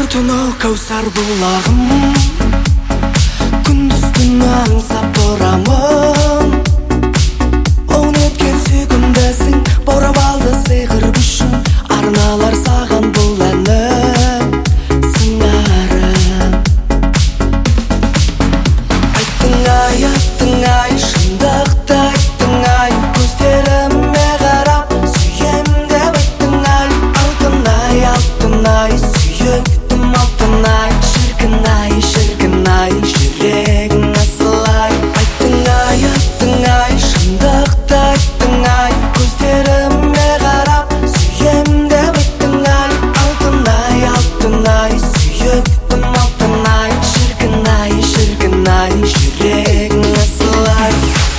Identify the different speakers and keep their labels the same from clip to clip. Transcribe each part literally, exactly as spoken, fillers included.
Speaker 1: түні кәусар бұлағым, күндіз түні аңсап тұрамын. Он өткен сүйкімдісің, баурап алды сиқыр күшін, арналар саған бұл әнім, сыңарым. Айттың ай, айттың ай, шындықты айттың ай, көздеріме қарап сүйем деп айттың ай. Алтын ай, алтын ай, сүйіктім алтын ай, шіркін ай, шіркін ай, жүрегің асыл ай. Айттың ай, айттың ай, шындықты айттың ай, көздеріме қарап сүйем деп айттың ай. Алтын ай, алтын ай, сүйіктім алтын ай, шіркін ай, шіркін ай, жүрегің асыл ай.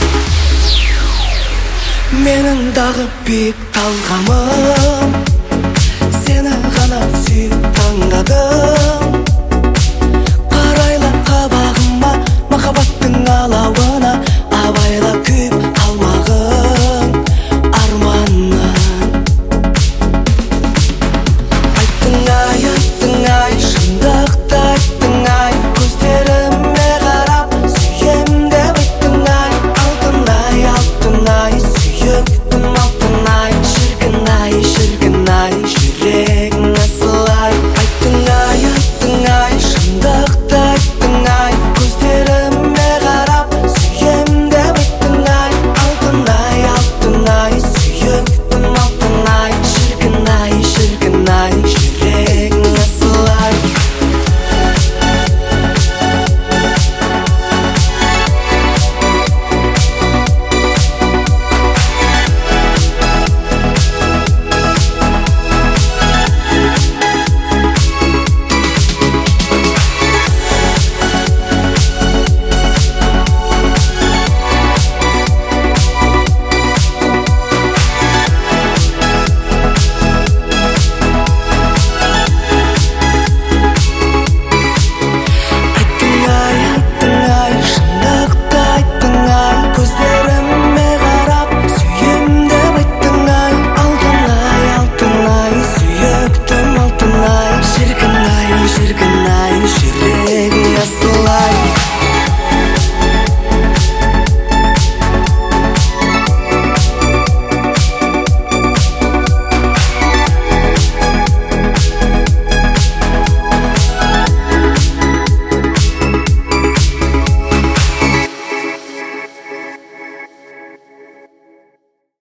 Speaker 1: Менің дағы биік талғамым, сені ғана сүйіп таңдадым.